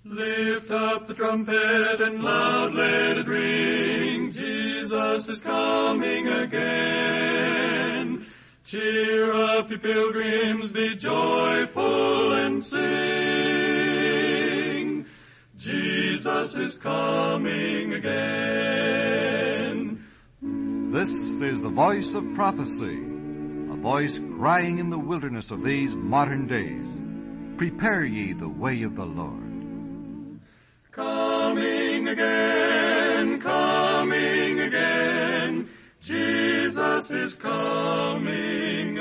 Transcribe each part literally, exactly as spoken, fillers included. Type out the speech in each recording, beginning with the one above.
Lift up the trumpet and loud let it ring. Jesus is coming again. Cheer up, ye pilgrims, be joyful and sing. Jesus is coming again. This is the voice of prophecy, a voice crying in the wilderness of these modern days. Prepare ye the way of the Lord. Coming again, coming again, Jesus is coming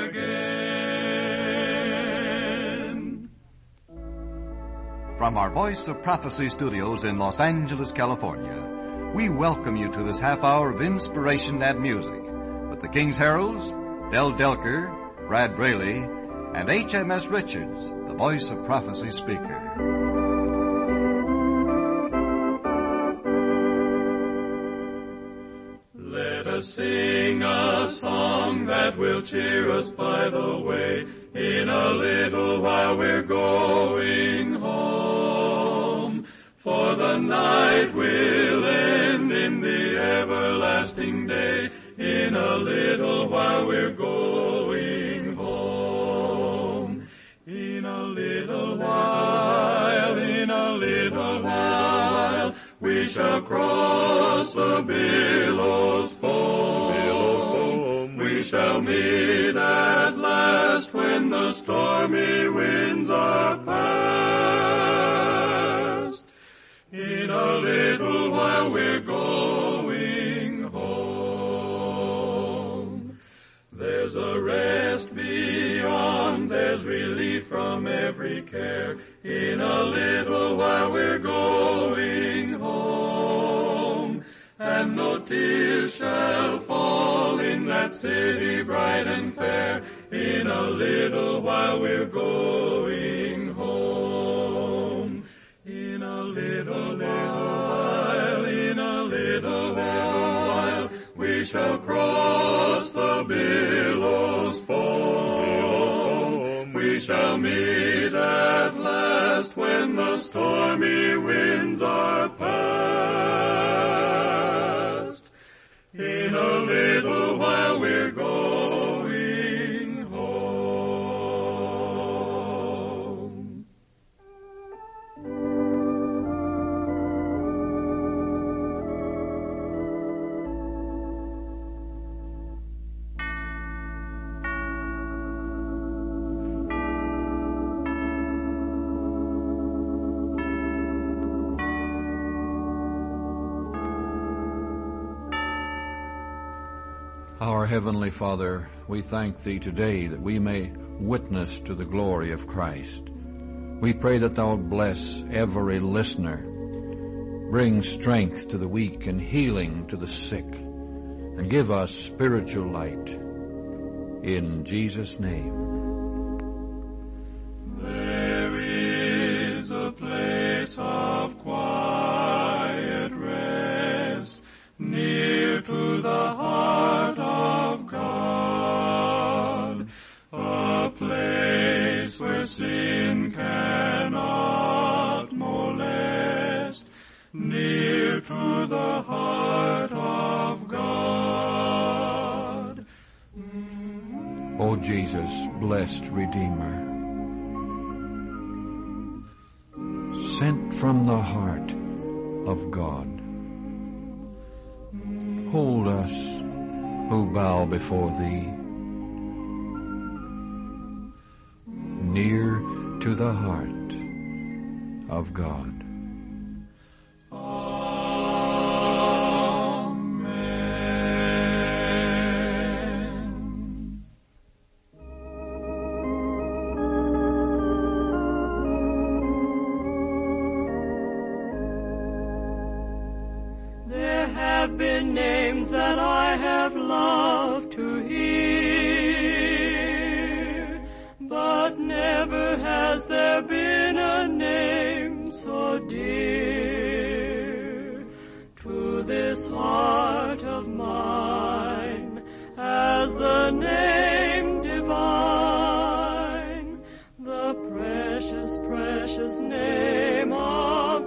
again. From our Voice of Prophecy studios in Los Angeles, California, we welcome you to this half hour of inspiration and music with the King's Heralds, Del Delker, Brad Braley, and H M S Richards, the Voice of Prophecy speaker. Let us sing a song that will cheer us by the way. In a little while we're going home, for the night will end in the everlasting day. In a little while we're going home. In a little while, in a little while, we shall cross the billows foam. Billows foam. We shall meet at last when the stormy winds are past. In a little while we're going home. There's a rest beyond, there's relief from every care. In a little while we're going home, and no tears shall fall in that city bright and fair. In a little while we're going home. In a little while, in a little while, we shall cross the billows foam. Billows foam. We shall meet at last when the stormy winds are past. In a little while we're going home. Our Heavenly Father, we thank Thee today that we may witness to the glory of Christ. We pray that Thou bless every listener, bring strength to the weak and healing to the sick, and give us spiritual light. In Jesus' name. There is a place of quiet rest near to the heart of God, a place where sin cannot molest, near to the heart of God. O Jesus, blessed Redeemer, sent from the heart of God, hold us who bow before Thee, near to the heart of God. That I have loved to hear, but never has there been a name so dear to this heart of mine as the name divine, the precious, precious name of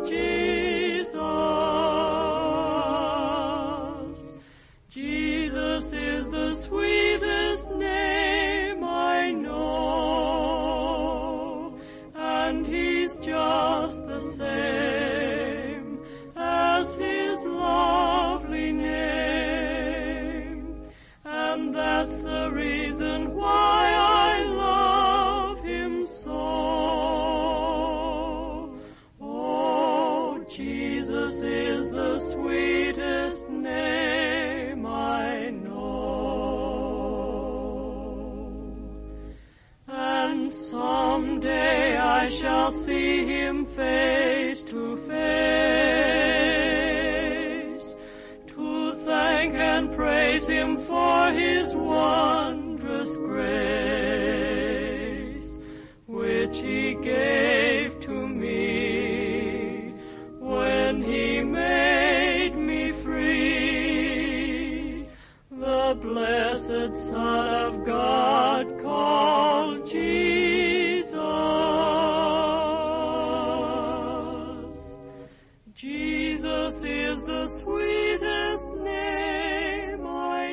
just the same as his lovely name. And that's the reason why I love him so. Oh, Jesus is the sweetest name I know. And someday I shall see him face to face, to thank and praise him for his wondrous grace, which he gave to me when he made me free, the blessed Son of God called Jesus. Jesus is the sweetest name I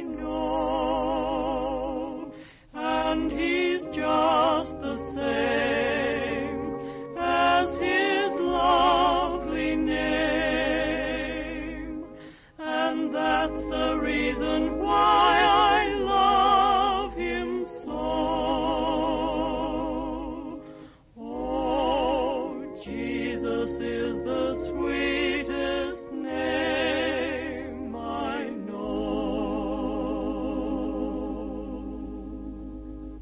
know, and he's just the same as his lovely name. And that's the reason why I love him so. Oh, Jesus is the sweetest name I know.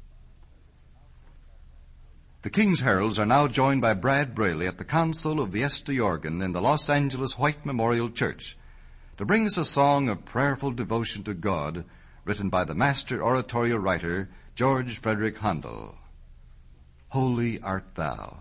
The King's Heralds are now joined by Brad Braley at the console of the Este organ in the Los Angeles White Memorial Church to bring us a song of prayerful devotion to God written by the master oratorio writer George Frederick Handel. Holy art thou.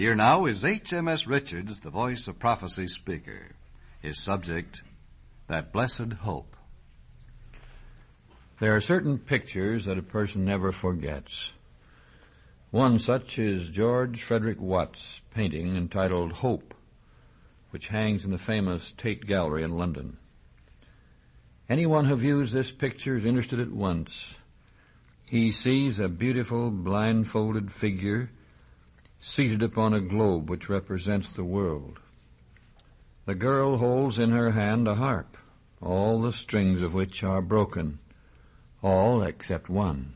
Here now is H M S Richards, the Voice of Prophecy speaker. His subject, That Blessed Hope. There are certain pictures that a person never forgets. One such is George Frederick Watts' painting entitled Hope, which hangs in the famous Tate Gallery in London. Anyone who views this picture is interested at once. He sees a beautiful blindfolded figure seated upon a globe which represents the world. The girl holds in her hand a harp, all the strings of which are broken, all except one.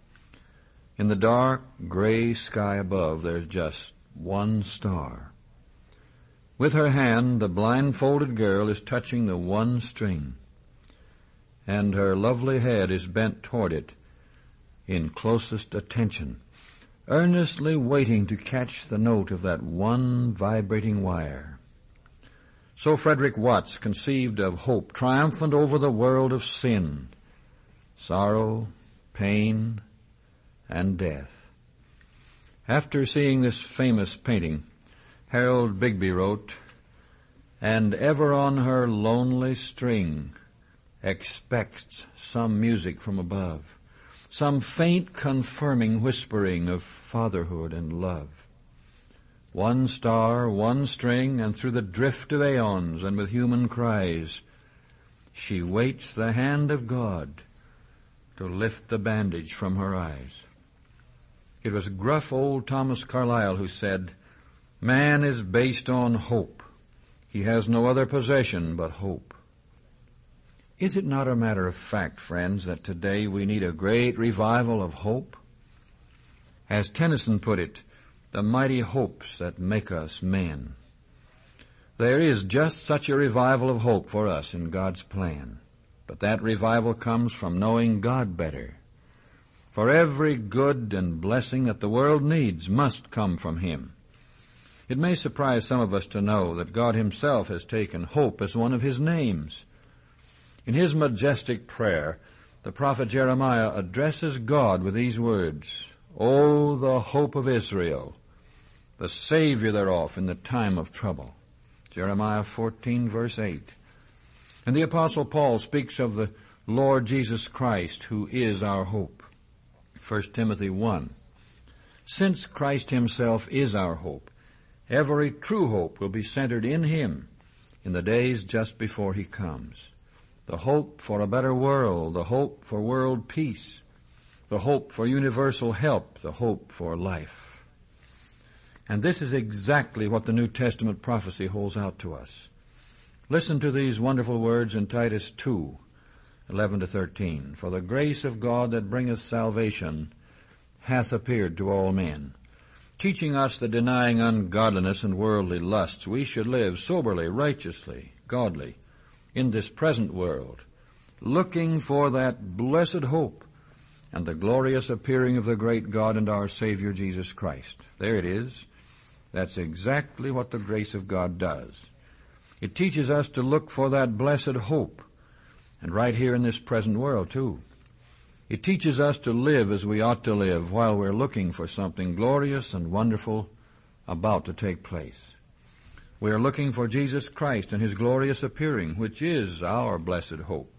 In the dark, gray sky above, there's just one star. With her hand, the blindfolded girl is touching the one string, and her lovely head is bent toward it in closest attention, earnestly waiting to catch the note of that one vibrating wire. So Frederick Watts conceived of hope triumphant over the world of sin, sorrow, pain, and death. After seeing this famous painting, Harold Bigby wrote, "And ever on her lonely string expects some music from above, some faint confirming whispering of fatherhood and love. One star, one string, and through the drift of aeons and with human cries, she waits the hand of God to lift the bandage from her eyes." It was gruff old Thomas Carlyle who said, "Man is based on hope. He has no other possession but hope." Is it not a matter of fact, friends, that today we need a great revival of hope? As Tennyson put it, the mighty hopes that make us men. There is just such a revival of hope for us in God's plan. But that revival comes from knowing God better. For every good and blessing that the world needs must come from Him. It may surprise some of us to know that God Himself has taken hope as one of His names. In his majestic prayer, the prophet Jeremiah addresses God with these words, "O the hope of Israel, the Savior thereof in the time of trouble." Jeremiah fourteen, verse eight. And the Apostle Paul speaks of the Lord Jesus Christ, who is our hope. First Timothy one. Since Christ Himself is our hope, every true hope will be centered in Him in the days just before He comes. The hope for a better world, the hope for world peace, the hope for universal help, the hope for life. And this is exactly what the New Testament prophecy holds out to us. Listen to these wonderful words in Titus two, eleven to thirteen. "For the grace of God that bringeth salvation hath appeared to all men, teaching us that denying ungodliness and worldly lusts, we should live soberly, righteously, godly, in this present world, looking for that blessed hope and the glorious appearing of the great God and our Savior Jesus Christ." There it is. That's exactly what the grace of God does. It teaches us to look for that blessed hope, and right here in this present world, too. It teaches us to live as we ought to live while we're looking for something glorious and wonderful about to take place. We are looking for Jesus Christ and His glorious appearing, which is our blessed hope.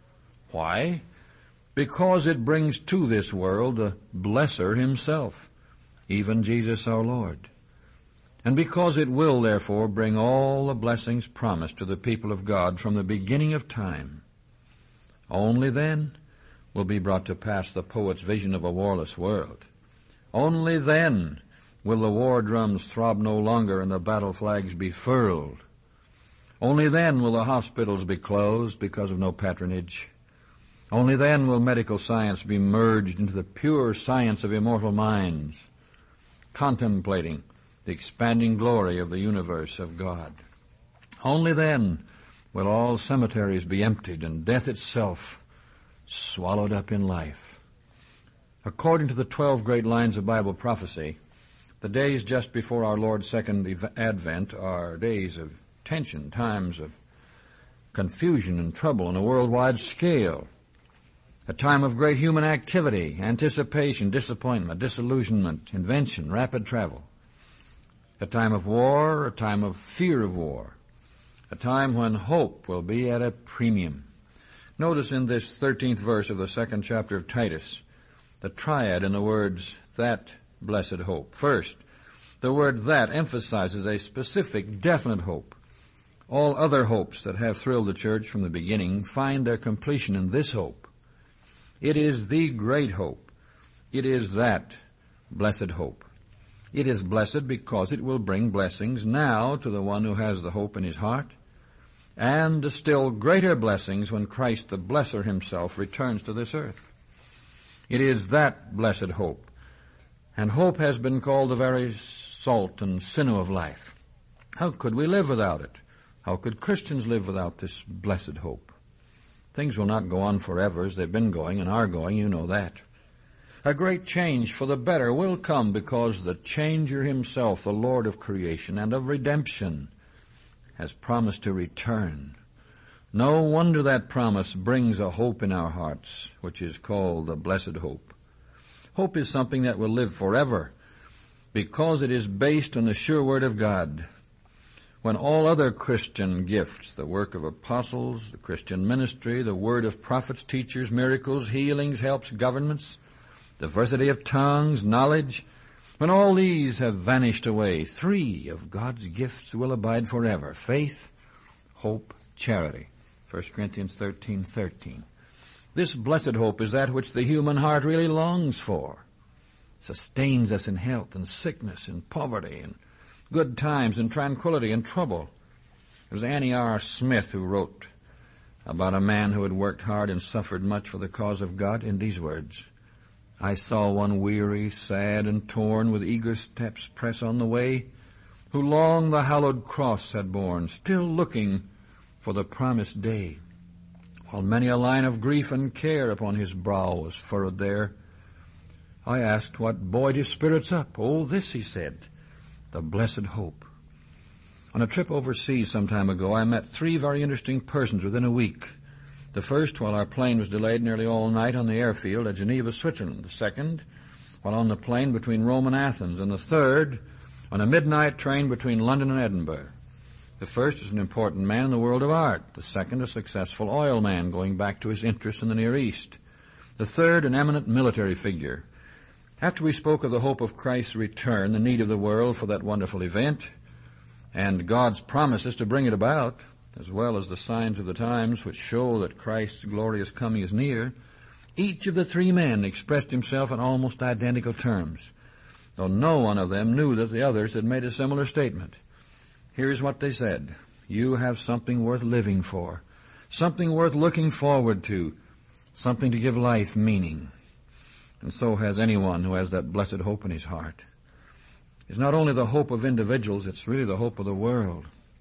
Why? Because it brings to this world the Blesser Himself, even Jesus our Lord. And because it will, therefore, bring all the blessings promised to the people of God from the beginning of time. Only then will be brought to pass the poet's vision of a warless world. Only then will the war drums throb no longer and the battle flags be furled. Only then will the hospitals be closed because of no patronage. Only then will medical science be merged into the pure science of immortal minds, contemplating the expanding glory of the universe of God. Only then will all cemeteries be emptied and death itself swallowed up in life. According to the twelve great lines of Bible prophecy, the days just before our Lord's second advent are days of tension, times of confusion and trouble on a worldwide scale, a time of great human activity, anticipation, disappointment, disillusionment, invention, rapid travel. a time of war, a time of fear of war, a time when hope will be at a premium. Notice in this thirteenth verse of the second chapter of Titus, the triad in the words, that blessed hope. First, the word that emphasizes a specific, definite hope. All other hopes that have thrilled the church from the beginning find their completion in this hope. It is the great hope. It is that blessed hope. It is blessed because it will bring blessings now to the one who has the hope in his heart, and still greater blessings when Christ the Blesser himself returns to this earth. It is that blessed hope. And hope has been called the very salt and sinew of life. How could we live without it? How could Christians live without this blessed hope? Things will not go on forever as they've been going and are going, you know that. A great change for the better will come because the Changer himself, the Lord of creation and of redemption, has promised to return. No wonder that promise brings a hope in our hearts, which is called the blessed hope. Hope is something that will live forever because it is based on the sure word of God. When all other Christian gifts, the work of apostles, the Christian ministry, the word of prophets, teachers, miracles, healings, helps, governments, diversity of tongues, knowledge, when all these have vanished away, three of God's gifts will abide forever: faith, hope, charity. First Corinthians thirteen thirteen. This blessed hope is that which the human heart really longs for. Sustains us in health and sickness, in poverty, in good times, in tranquility, in trouble. It was Annie R. Smith who wrote about a man who had worked hard and suffered much for the cause of God in these words: I saw one weary, sad, and torn, with eager steps press on the way, who long the hallowed cross had borne, still looking for the promised day, while many a line of grief and care upon his brow was furrowed there. I asked what buoyed his spirits up. Oh, this, he said, the blessed hope. On a trip overseas some time ago, I met three very interesting persons within a week. The first, while our plane was delayed nearly all night on the airfield at Geneva, Switzerland. The second, while on the plane between Rome and Athens. And the third, on a midnight train between London and Edinburgh. The first is an important man in the world of art. The second, a successful oil man going back to his interests in the Near East. The third, an eminent military figure. After we spoke of the hope of Christ's return, the need of the world for that wonderful event, and God's promises to bring it about, as well as the signs of the times which show that Christ's glorious coming is near, each of the three men expressed himself in almost identical terms, though no one of them knew that the others had made a similar statement. Here's what they said: you have something worth living for, something worth looking forward to, something to give life meaning. And so has anyone who has that blessed hope in his heart. It's not only the hope of individuals, it's really the hope of the world.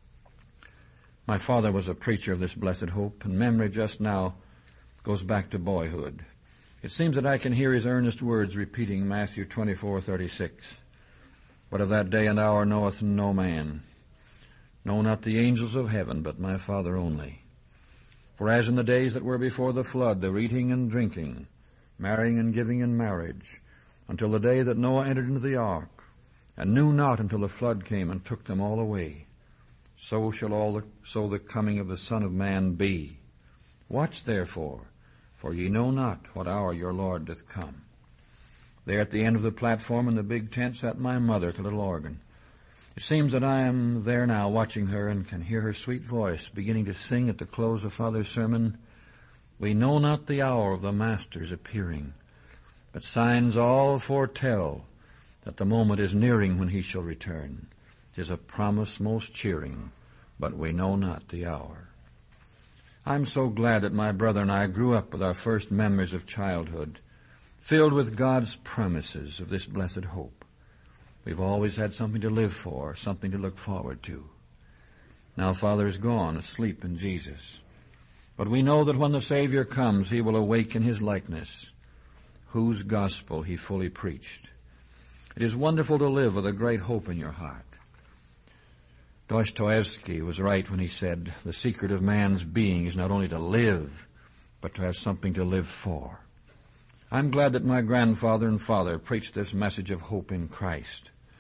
My father was a preacher of this blessed hope, and memory just now goes back to boyhood. It seems that I can hear his earnest words repeating Matthew twenty-four thirty-six. But of that day and hour knoweth no man, no, not the angels of heaven, but my Father only. For as in the days that were before the flood, they were eating and drinking, marrying and giving in marriage, until the day that Noah entered into the ark, and knew not until the flood came and took them all away. So shall all the, so the coming of the Son of Man be. Watch therefore, for ye know not what hour your Lord doth come. There at the end of the platform in the big tent sat my mother at the little organ. It seems that I am there now watching her and can hear her sweet voice beginning to sing at the close of Father's sermon, We know not the hour of the Master's appearing, but signs all foretell that the moment is nearing when he shall return. 'Tis a promise most cheering, but we know not the hour. I'm so glad that my brother and I grew up with our first memories of childhood, filled with God's promises of this blessed hope. We've always had something to live for, something to look forward to. Now Father is gone, asleep in Jesus. But we know that when the Savior comes, he will awaken his likeness, whose gospel he fully preached. It is wonderful to live with a great hope in your heart. Dostoevsky was right when he said, the secret of man's being is not only to live, but to have something to live for. I'm glad that my grandfather and father preached this message of hope in Christ.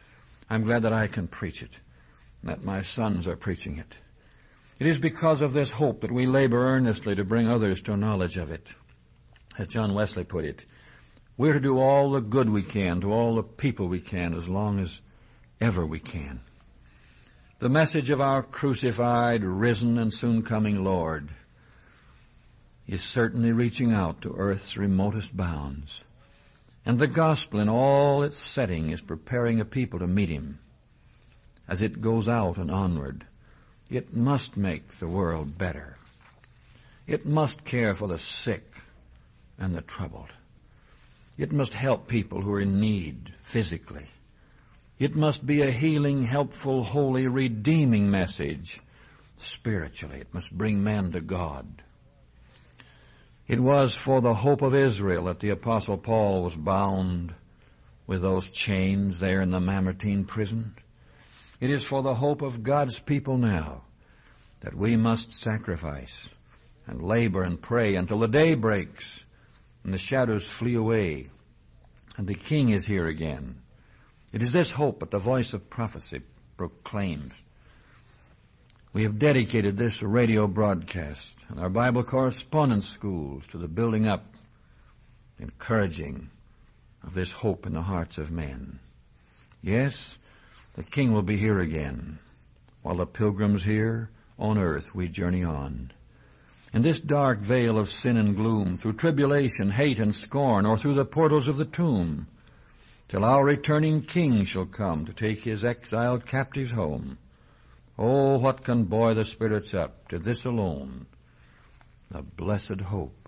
I'm glad that I can preach it, and that my sons are preaching it. It is because of this hope that we labor earnestly to bring others to a knowledge of it. As John Wesley put it, we're to do all the good we can to all the people we can as long as ever we can. The message of our crucified, risen, and soon coming Lord is certainly reaching out to earth's remotest bounds. And the gospel in all its setting is preparing a people to meet him. As it goes out and onward, it must make the world better. It must care for the sick and the troubled. It must help people who are in need physically. It must be a healing, helpful, holy, redeeming message spiritually. It must bring men to God. It was for the hope of Israel that the Apostle Paul was bound with those chains there in the Mamertine prison. It is for the hope of God's people now that we must sacrifice and labor and pray until the day breaks and the shadows flee away and the King is here again. It is this hope that the voice of prophecy proclaims. We have dedicated this radio broadcast and our Bible correspondence schools to the building up, encouraging of this hope in the hearts of men. Yes, the King will be here again. While the pilgrims here on earth we journey on. In this dark vale of sin and gloom, through tribulation, hate, and scorn, or through the portals of the tomb, till our returning King shall come to take his exiled captives home. Oh, what can buoy the spirits up to this alone, the blessed hope.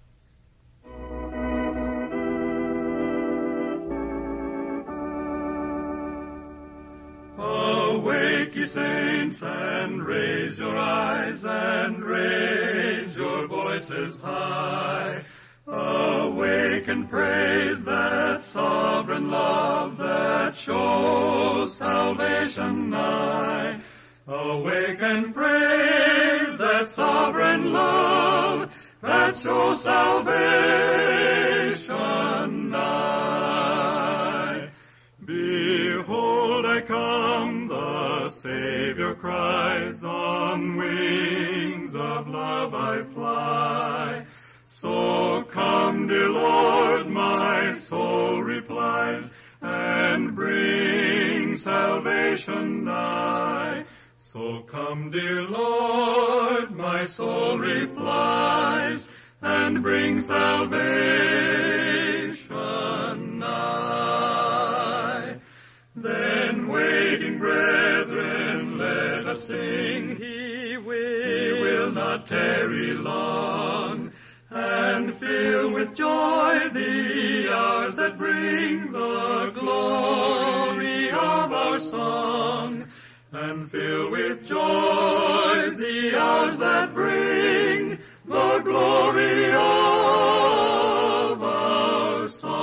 Awake, ye saints, and raise your eyes, and raise your voices high. Awake and praise that sovereign love that shows salvation nigh. Awake and praise that sovereign love that shows salvation nigh. Behold, I come, the Savior cries, on wings of love I fly. So come, dear Lord, my soul replies, and bring salvation nigh. So come, dear Lord, my soul replies, and bring salvation nigh. Then, waiting brethren, let us sing, He will, he will not tarry long, and fill with joy the hours that bring the glory of our song. And fill with joy the hours that bring the glory of our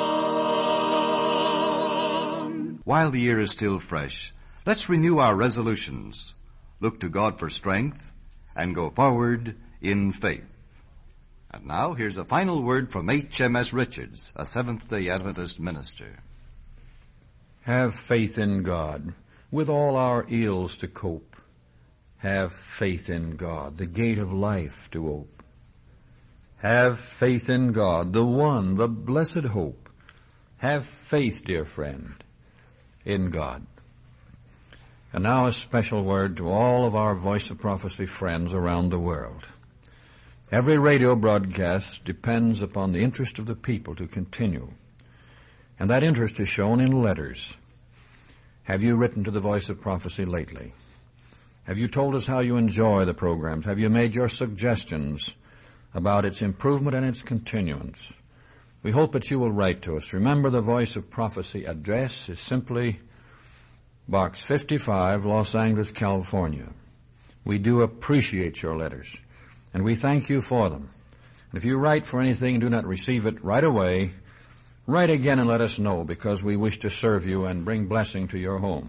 song. While the year is still fresh, let's renew our resolutions, look to God for strength, and go forward in faith. And now, here's a final word from H M S Richards, a Seventh-day Adventist minister. Have faith in God, with all our ills to cope. Have faith in God, the gate of life to ope. Have faith in God, the one, the blessed hope. Have faith, dear friend, in God. And now a special word to all of our Voice of Prophecy friends around the world. Every radio broadcast depends upon the interest of the people to continue. And that interest is shown in letters. Have you written to the Voice of Prophecy lately? Have you told us how you enjoy the programs? Have you made your suggestions about its improvement and its continuance? We hope that you will write to us. Remember, the Voice of Prophecy address is simply Box fifty-five, Los Angeles, California. We do appreciate your letters, and we thank you for them. And if you write for anything and do not receive it right away, write again and let us know, because we wish to serve you and bring blessing to your home.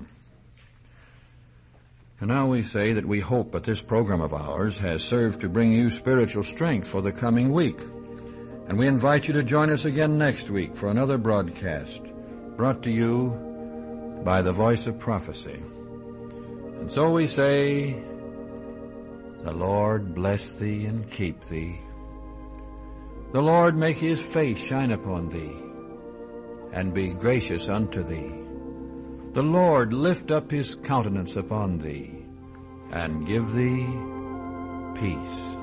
And now we say that we hope that this program of ours has served to bring you spiritual strength for the coming week. And we invite you to join us again next week for another broadcast brought to you by the voice of prophecy. And so we say, the Lord bless thee and keep thee. The Lord make his face shine upon thee, and be gracious unto thee. The Lord lift up his countenance upon thee, and give thee peace.